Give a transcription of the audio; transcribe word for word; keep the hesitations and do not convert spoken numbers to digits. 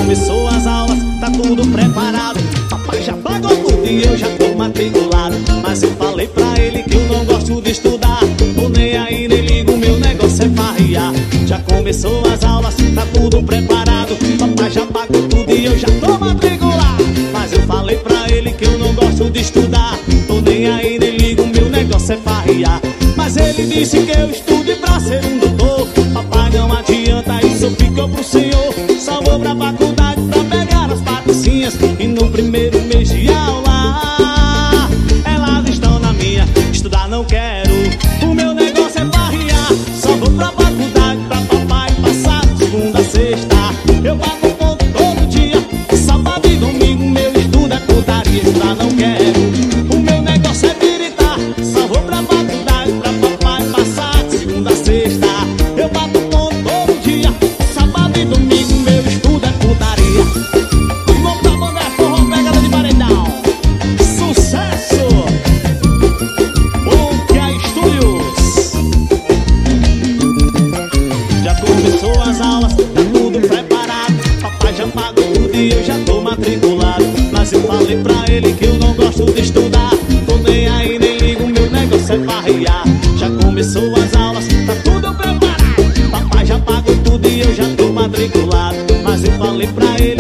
começou as aulas, tá tudo preparado. Papai já pagou tudo e eu já tô matriculado. Mas eu falei pra ele que eu não gosto de estudar. Tô nem aí, nem ligo, meu negócio é farriar. Já começou as aulas, tá tudo preparado. Papai já pagou tudo e eu já tô matriculado. Mas eu falei pra ele que eu não gosto de estudar. Tô nem aí, nem ligo, meu negócio é farriar. Mas ele disse que eu estude pra ser um doutor. Papai, não adianta, isso ficou pro senhor. Só vou pra faculdade pra pegar as patricinhas. E no primeiro mês de aula elas estão na minha, estudar não quero. O meu negócio é farriar. Só vou pra faculdade pra papai passar de segunda a sexta. Eu bato ponto todo dia, sábado e domingo meu estudo é putaria. Estudar não quero. O meu negócio é biritar. Só vou pra faculdade pra papai passar de segunda a sexta. Eu bato ponto todo dia, sábado e domingo meu estudo é putaria. Vamos pra banda, forró, pegada de paredão. Sucesso! Bonca Estúdios. Já começou as aulas, tá tudo preparado. Papai já pagou tudo e eu já tô matriculado. Mas eu falei pra ele que eu não gosto de estudar. Tô nem aí, nem ligo, meu negócio é farriar. Já começou as aulas, tá tudo preparado. Papai já pagou tudo e eu já tô matriculado. Mas eu falei pra ele